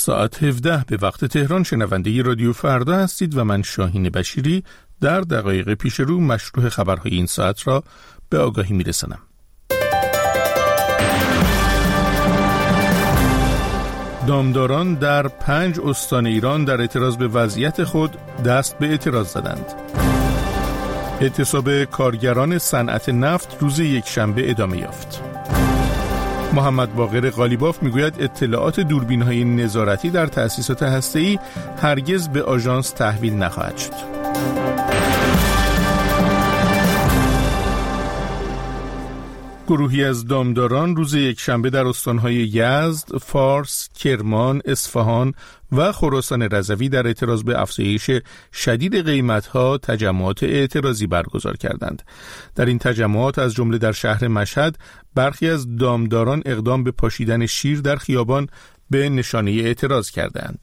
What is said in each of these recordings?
ساعت 17 به وقت تهران شنونده رادیو فردا هستید و من شاهین بشیری در دقایق پیش رو مشروع خبرهای این ساعت را به آگاهی میرسانم. دامداران در 5 استان ایران در اعتراض به وضعیت خود دست به اعتراض زدند. اعتصاب کارگران صنعت نفت روز یکشنبه ادامه یافت. محمد باقر قالیباف میگوید اطلاعات دوربین‌های نظارتی در تأسیسات هسته‌ای هرگز به آژانس تحویل نخواهد شد. گروهی از دامداران روز یکشنبه در استان‌های یزد، فارس، کرمان، اصفهان و خراسان رضوی در اعتراض به افزایش شدید قیمت‌ها تجمعات اعتراضی برگزار کردند. در این تجمعات از جمله در شهر مشهد برخی از دامداران اقدام به پاشیدن شیر در خیابان به نشانه اعتراض کردند.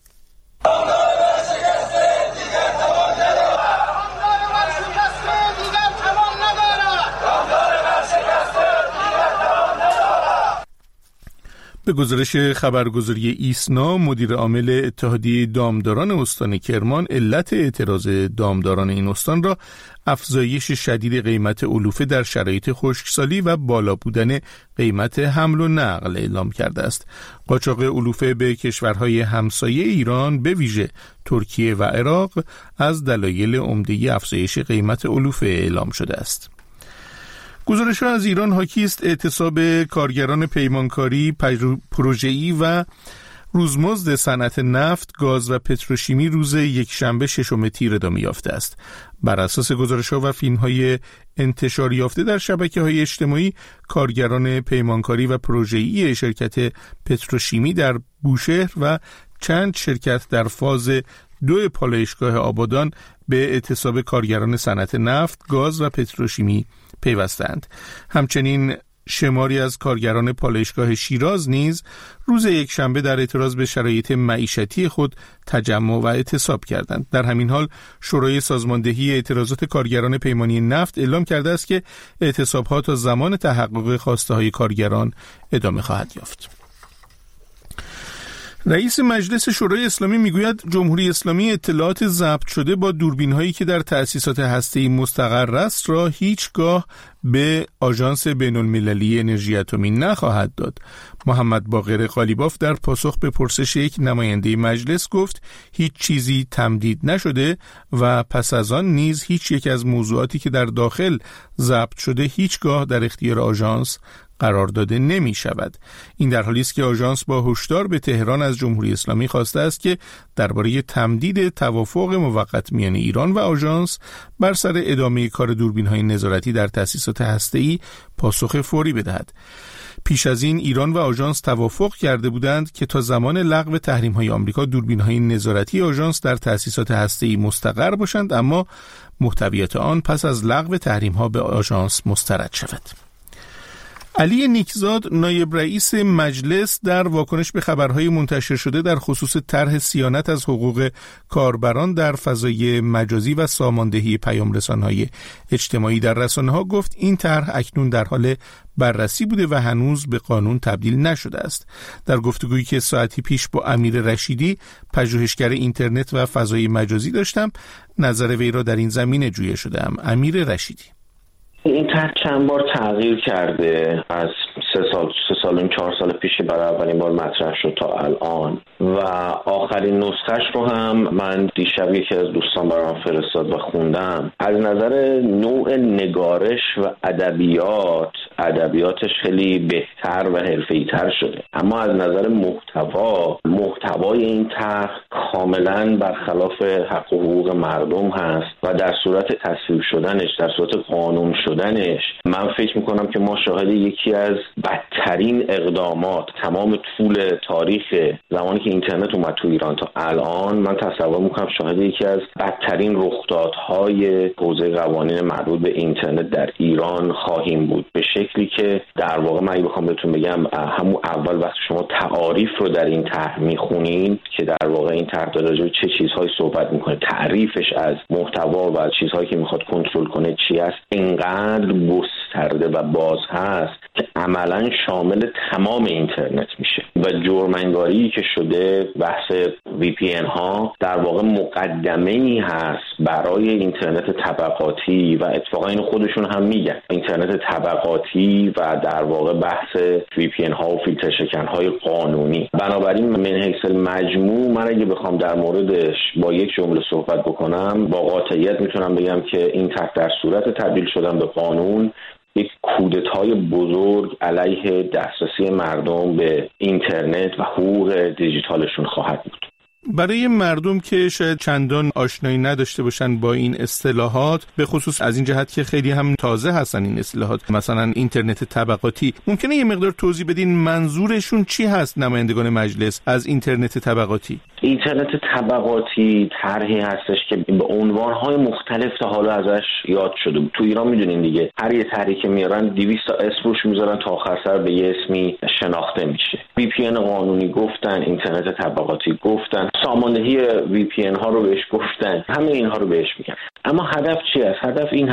به گزارش خبرگزاری ایسنا، مدیر عامل اتحادیه دامداران استان کرمان علت اعتراض دامداران این استان را افزایش شدید قیمت علوفه در شرایط خشکسالی و بالا بودن قیمت حمل و نقل اعلام کرده است. قاچاق علوفه به کشورهای همسایه ایران به ویژه ترکیه و عراق از دلایل عمده افزایش قیمت علوفه اعلام شده است. گزارش‌ها از ایران حاکی است اعتصاب کارگران پیمانکاری، پروژه‌ای و روزمزد صنعت نفت، گاز و پتروشیمی روز یکشنبه 6 تیر ادامه یافته است. بر اساس گزارش‌ها و فیلم‌های انتشار یافته در شبکه‌های اجتماعی، کارگران پیمانکاری و پروژه‌ای شرکت پتروشیمی در بوشهر و چند شرکت در فاز 2 پالایشگاه آبادان به اعتصاب کارگران صنعت نفت، گاز و پتروشیمی پیوستند. همچنین شماری از کارگران پالایشگاه شیراز نیز روز یکشنبه در اعتراض به شرایط معیشتی خود تجمع و اعتصاب کردند. در همین حال شورای سازماندهی اعتراضات کارگران پیمانی نفت اعلام کرده است که اعتصاب‌ها تا زمان تحقق خواسته‌های کارگران ادامه خواهد یافت. رئیس مجلس شورای اسلامی میگوید جمهوری اسلامی اطلاعات ضبط شده با دوربین‌هایی که در تأسیسات هسته‌ای مستقر است را هیچگاه به آژانس بین‌المللی انرژی اتمی نخواهد داد. محمد باقر قالیباف در پاسخ به پرسش یک نماینده مجلس گفت هیچ چیزی تمدید نشده و پس از آن نیز هیچ یک از موضوعاتی که در داخل ضبط شده هیچگاه در اختیار آژانس قرار داده نمی شود. این در حالی است که آژانس با هشدار به تهران از جمهوری اسلامی خواسته است که درباره تمدید توافق موقت میان ایران و آژانس بر سر ادامه کار دوربین‌های نظارتی در تأسیسات هسته‌ای پاسخ فوری بدهد. پیش از این ایران و آژانس توافق کرده بودند که تا زمان لغو تحریم‌های آمریکا دوربین‌های نظارتی آژانس در تأسیسات هسته‌ای مستقر باشند، اما محتویات آن پس از لغو تحریم‌ها به آژانس مسترد شود. علی نیکزاد نایب رئیس مجلس در واکنش به خبرهای منتشر شده در خصوص طرح صیانت از حقوق کاربران در فضای مجازی و ساماندهی پیام‌رسان‌های اجتماعی در رسانه‌ها گفت این طرح اکنون در حال بررسی بوده و هنوز به قانون تبدیل نشده است. در گفتگویی که ساعتی پیش با امیر رشیدی پژوهشگر اینترنت و فضای مجازی داشتم، نظر وی را در این زمینه جویا شدم. امیر رشیدی: این طرح چند بار تغییر کرده از 3 سال 4 سال پیش که برای اولین بار مطرح شد تا الان و آخرین نسخش رو هم من دیشب یکی از دوستان برام فرستاد و خوندم. از نظر نوع نگارش و ادبیاتش خیلی بهتر و حرفه‌ای‌تر شده، اما از نظر محتوای این طرح کاملا برخلاف حق و حقوق مردم هست و در صورت تصویب شدنش، در صورت قانون شدنش، من فکر میکنم که ما شاهد یکی از بدترین اقدامات تمام طول تاریخ زمانی که اینترنت اومد تو ایران تا الان، من تصور میکنم شاهد یکی از بدترین رخدادهای حوزه قوانین مربوط به اینترنت در ایران خواهیم بود، به شکلی که در واقع من اگه بخوام بهتون بگم همون اول وقتی شما تعاریف رو در این طرح میخونین که در واقع این طرح راجع به چه چیزهایی صحبت میکنه، تعریفش از محتوا و چیزهایی که میخواد کنترل کنه چی است، اینقدر گسترده و باز هست که عملاً شامل تمام اینترنت میشه و جرم‌انگاری که شده بحث VPN ها در واقع مقدمه‌ای هست برای اینترنت طبقاتی و اتفاقا اینو خودشون هم میگن، اینترنت طبقاتی و در واقع بحث VPN ها و فیلتر شکن های قانونی. بنابراین من حیث المجموع من اگه بخوام در موردش با یک جمله صحبت بکنم با قاطعیت میتونم بگم که این در صورت تبدیل شدن به قانون یک کودتای بزرگ علیه دسترسی مردم به اینترنت و حقوق دیجیتالشون خواهد بود. برای مردم که شاید چندان آشنایی نداشته باشن با این اصطلاحات، به خصوص از این جهت که خیلی هم تازه هستن این اصطلاحات، مثلا اینترنت طبقاتی، ممکنه یه مقدار توضیح بدین منظورشون چی هست نمایندگان مجلس از اینترنت طبقاتی؟ اینترنت طبقاتی طرحی هستش که به عنوانهای مختلف تا حالا ازش یاد شده بود. تو ایران میدونین دیگه، هر یه طرحی که میارن 200 تا اسم روش میذارن تا آخر سر به یه اسمی شناخته میشه. VPN قانونی گفتن، اینترنت طبقاتی گفتن، ساماندهی VPN ها رو بهش گفتن، همه اینها رو بهش میگن. اما هدف چی است؟ هدف این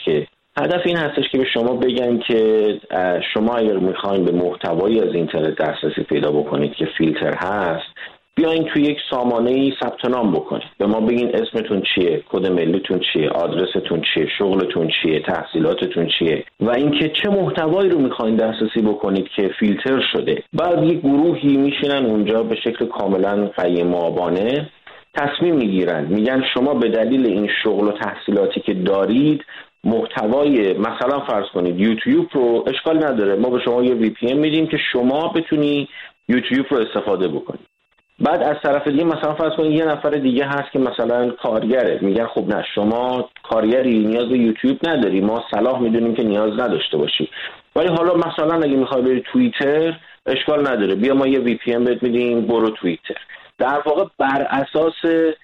هستش که به شما بگن که شما اگر میخواین به محتوایی از اینترنت دسترسی پیدا بکنید که فیلتر هست، بیاین توی یک سامانه‌ای ثبت نام بکنید، به ما بگین اسمتون چیه، کد ملیتون چیه، آدرستون چیه، شغلتون چیه، تحصیلاتتون چیه و اینکه چه محتوایی رو میخواین دسترسی بکنید که فیلتر شده. بعد یک گروهی میشینن اونجا به شکل کاملا قیم‌آبانه تصمیم میگیرن، میگن شما به دلیل این شغل و تحصیلاتی که دارید محتوای مثلا فرض کنید یوتیوب رو، اشکال نداره ما به شما یه VPN میدیم که شما بتونی یوتیوب رو استفاده بکنید. بعد از طرف دیگه مثلا فرض کنید یه نفر دیگه هست که مثلا کارگره، میگن خب نه شما کارگری نیاز به یوتیوب نداری، ما صلاح میدونیم که نیاز نداشته باشی، ولی حالا مثلا اگه میخوای بری توییتر اشکال نداره، بیا ما یه VPN بهت میدیم برو توییتر. در واقع بر اساس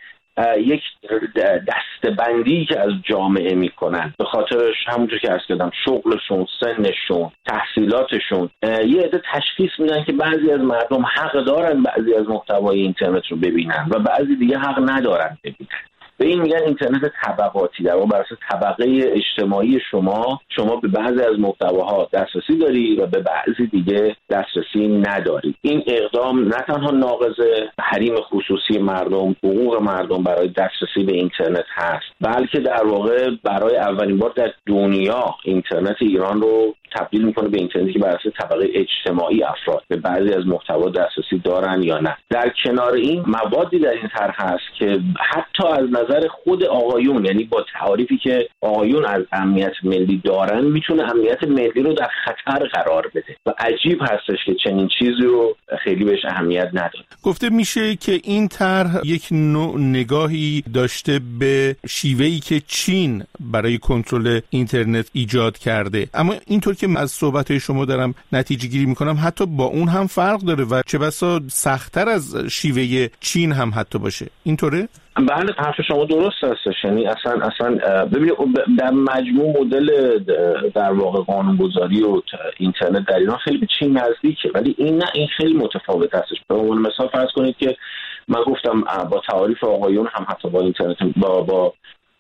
یک دسته‌بندی که از جامعه میکنن، به خاطرش همونطور که عرض کردم شغلشون، سنشون، تحصیلاتشون، یه عده تشخیص میدن که بعضی از مردم حق دارن بعضی از محتوای اینترنت رو ببینن و بعضی دیگه حق ندارن ببینن. به این میگن اینترنت طبقاتی. در واقع بر اساس طبقه اجتماعی شما به بعضی از محتواها دسترسی داری و به بعضی دیگه دسترسی نداری. این اقدام نه تنها ناقض حریم خصوصی مردم، حقوق مردم برای دسترسی به اینترنت هست، بلکه در واقع برای اولین بار در دنیا اینترنت ایران رو تبدیل میکنه به اینترنتی که بر اساس طبقه اجتماعی افراد به بعضی از محتوا دسترسی دارن یا نه. در کنار این موادی در این طرح هست که حتی از نظر خود آقایون، یعنی با تعاریفی که آقایون از امنیت ملی دارن، میتونه امنیت ملی رو در خطر قرار بده و عجیب هستش که چنین چیزی رو خیلی بهش اهمیت نداره. گفته میشه که این طرح یک نوع نگاهی داشته به شیوهی که چین برای کنترل اینترنت ایجاد کرده، اما اینطور که از صحبت‌های شما دارم نتیجه گیری میکنم حتی با اون هم فرق داره و چه بسا سخت‌تر از شیوه چین هم حتی باشه. اینطوره؟ بله، حرف شما درست هستش. یعنی اصلا ببینید در مجموع مدل در واقع قانونگذاری و اینترنت در ایران خیلی به چین نزدیکه، ولی این خیلی متفاوت هستش. به عنوان مثال فرض کنید که من گفتم با تعاریف آقایون هم حتی با اینترنت با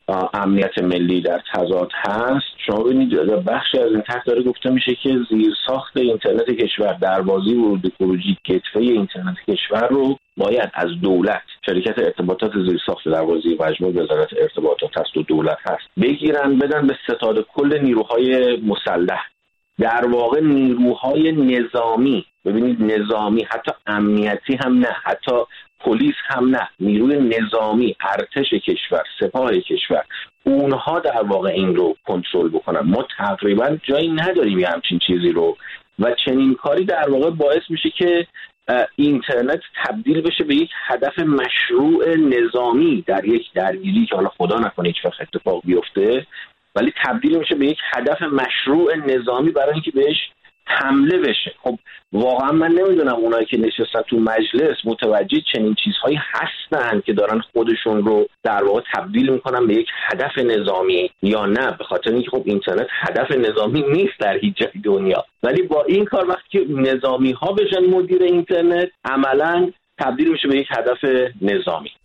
امنیت ملی در تضاد هست. شما ببینید بخشی از این طرح داره گفته میشه که زیرساخت اینترنت کشور، دروازه ورود خروجی، کتفه اینترنت کشور رو باید از دولت، شرکت ارتباطات زیرساخت دروازه مجموع وزارت ارتباطات هست و دولت هست، بگیرن بدن به ستاد کل نیروهای مسلح، در واقع نیروهای نظامی. ببینید نظامی، حتی امنیتی هم نه، حتی پلیس هم نه، نیروی نظامی، ارتش کشور، سپاه کشور، اونها در واقع این رو کنترل بکنن. ما تقریبا جایی نداریم یه همچین چیزی رو و چنین کاری در واقع باعث میشه که اینترنت تبدیل بشه به یک هدف مشروع نظامی در یک درگیری که حالا خدا نکنه هیچ وقت اتفاق بیفته، ولی تبدیل میشه به یک هدف مشروع نظامی برای اینکه بهش حمله بشه. خب واقعا من نمیدونم اونایی که نشستن تو مجلس متوجه چنین چیزهایی هستن که دارن خودشون رو در واقع تبدیل میکنن به یک هدف نظامی یا نه، به خاطر اینکه خب اینترنت هدف نظامی نیست در هیچ جای دنیا، ولی با این کار وقتی که نظامی ها بشن مدیر اینترنت، عملا تبدیل میشه به یک هدف نظامی.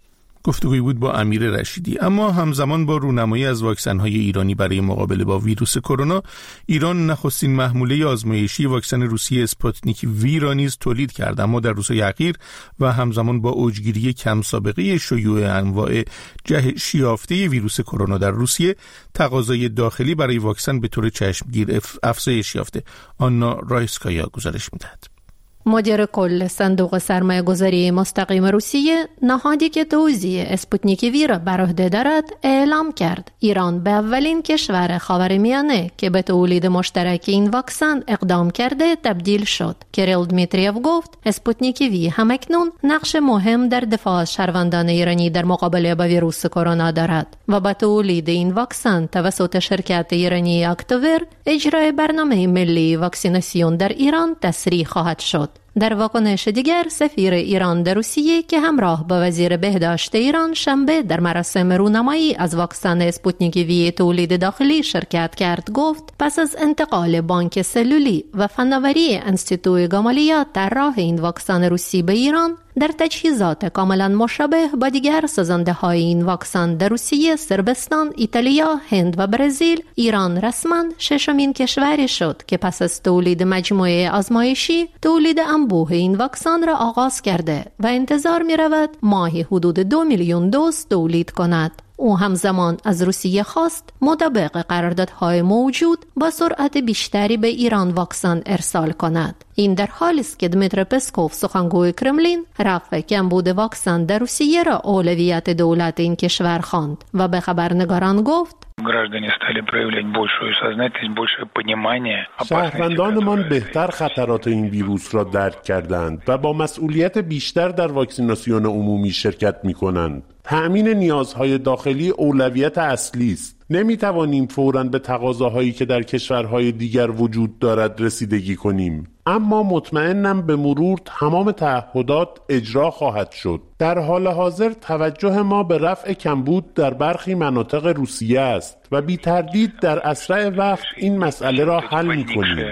گفتگوی بود با امیر رشیدی. اما همزمان با رونمایی از واکسن‌های ایرانی برای مقابله با ویروس کرونا، ایران نخستین محموله آزمایشی واکسن روسیه اسپوتنیک وی را نیز تولید کرد. اما در روزهای اخیر و همزمان با اوجگیری کم سابقه شیوع انواع جهش یافته ویروس کرونا در روسیه، تقاضای داخلی برای واکسن به طور چشمگیر افزایش یافته. آنا رایسکایا گزارش می‌دهد. مدیر کل صندوق سرمایه گذاری مستقیم روسیه، نهادی که توزیع اسپوتنیک وی را بر عهده دارد، اعلام کرد ایران به اولین کشور خاورمیانه که به تولید مشترک این واکسن اقدام کرده تبدیل شد. کریل دمیتریف گفت اسپوتنیک وی همکنون نقش مهم در دفاع از شهروندان ایرانی در مقابله با ویروس کرونا دارد و با تولید این واکسن توسط شرکت ایرانی اکتوور، اجرای برنامه ملی واکسیناسیون در ایران تسریع خواهد شد. در واکنش دیگر، سفیر ایران در روسیه که همراه با وزیر بهداشت ایران شنبه در مراسم رونمایی از واکسن اسپوتنیک وی تولید داخلی شرکت کرد، گفت پس از انتقال بانک سلولی و فناوری انستیتوی گامالیا طراح این واکسن روسی به ایران، در تجهیزات کاملا مشابه با دیگر سازنده های این واکسن در روسیه، صربستان، ایتالیا، هند و برزیل، ایران رسما ششمین کشوری شد که پس از تولید مجموعه آزمایشی تولید انبوه این واکسن را آغاز کرده و انتظار می رود ماهی حدود 2 میلیون دوز تولید کند. او همزمان از روسیه خواست مطابق قراردادهای موجود با سرعت بیشتری به ایران واکسن ارسال کند. این در حالی است که دمیتری پسکوف، سخنگوی کرملین، رفع کمبود واکسن در روسیه را اولویت دولت این کشور خواند و به خبرنگاران گفت شهروندانمان بهتر خطرات این ویروس را درک کردند و با مسئولیت بیشتر در واکسیناسیون عمومی شرکت می‌کنند. تأمین نیازهای داخلی اولویت اصلی است. نمی‌توانیم فوراً به تقاضاهایی که در کشورهای دیگر وجود دارد رسیدگی کنیم. اما مطمئنم به مرور تمام تعهدات اجرا خواهد شد. در حال حاضر توجه ما به رفع کمبود در برخی مناطق روسیه است و بی تردید در اسرع وقت این مسئله را حل می‌کنیم.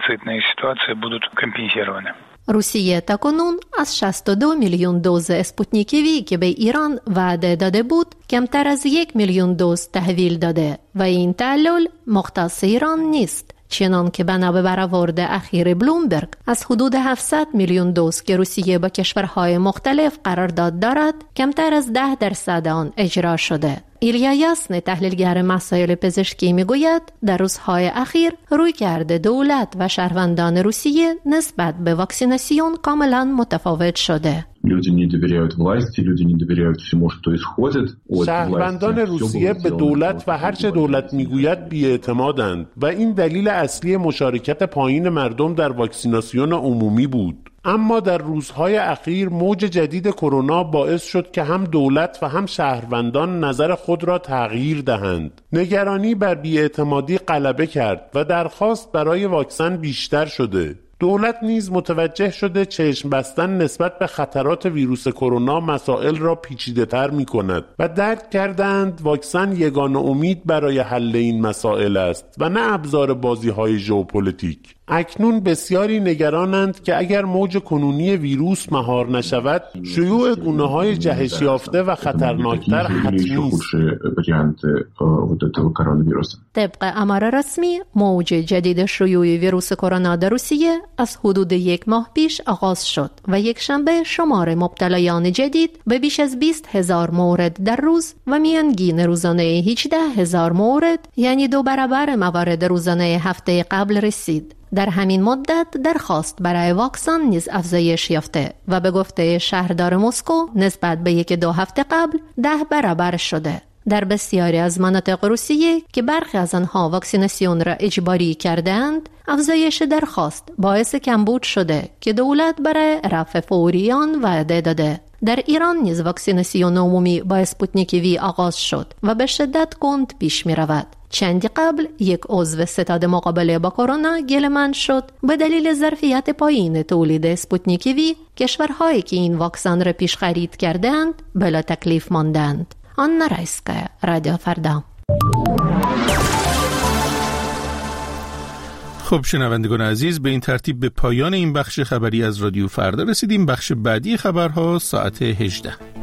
روسیه تاکنون از 62 میلیون دوز اسپوتنیک وی که به ایران وعده داده بود، کمتر از 1 میلیون دوز تحویل داده و این تعلل مختص ایران نیست. چنان که بنا به برآورد اخیر بلومبرگ، از حدود 700 میلیون دوز که روسیه با کشورهای مختلف قرارداد دارد، کمتر از 10% آن اجرا شده. ایلیا یاسن، تحلیلگر مسائل پزشکی، میگوید در روزهای اخیر رویکرد دولت و شهروندان روسیه نسبت به واکسیناسیون کاملا متفاوت شده. شهروندان روسیه به دولت و هرچه دولت میگوید بی‌اعتمادند و این دلیل اصلی مشارکت پایین مردم در واکسیناسیون عمومی بود. اما در روزهای اخیر موج جدید کرونا باعث شد که هم دولت و هم شهروندان نظر خود را تغییر دهند. نگرانی بر بی‌اعتمادی غلبه کرد و درخواست برای واکسن بیشتر شده. دولت نیز متوجه شده چشم بستن نسبت به خطرات ویروس کرونا مسائل را پیچیده‌تر می‌کند و درک کردند واکسن یگانه امید برای حل این مسائل است و نه ابزار بازی‌های ژئوپلیتیک. اکنون بسیاری نگرانند که اگر موج کنونی ویروس مهار نشود، شیوع گونه‌های جهش یافته و خطرناکتر حتمی است. طبق آمار رسمی، موج جدید شیوع ویروس کرونا در روسیه از حدود 1 ماه پیش آغاز شد و یک شنبه شمار مبتلایان جدید به بیش از 20,000 مورد در روز و میانگین روزانه 18,000 مورد، یعنی 2 برابر موارد روزانه هفته قبل رسید. در همین مدت درخواست برای واکسن نیز افزایش یافته و به گفته شهردار مسکو نسبت به 1-2 هفته قبل 10 برابر شده. در بسیاری از مناطق روسیه که برخی از آنها واکسیناسیون را اجباری کردند، افزایش درخواست باعث کمبود شده که دولت برای رفع فوری آن وعده داده. در ایران نیز واکسیناسیون عمومی با اسپوتنیک وی آغاز شد و به شدت کند پیش می رود. چندی قبل یک عضو ستاد مقابله با کرونا گله‌مند شد به دلیل ظرفیت پایین تولید اسپوتنیک وی. کشورهایی که این واکسن را پیش خرید کردند بلا تکلیف ماندند. آنا رایسکایا، رادیو فردا. خب شنوندگان عزیز، به این ترتیب به پایان این بخش خبری از رادیو فردا رسیدیم. بخش بعدی خبرها ساعت 18.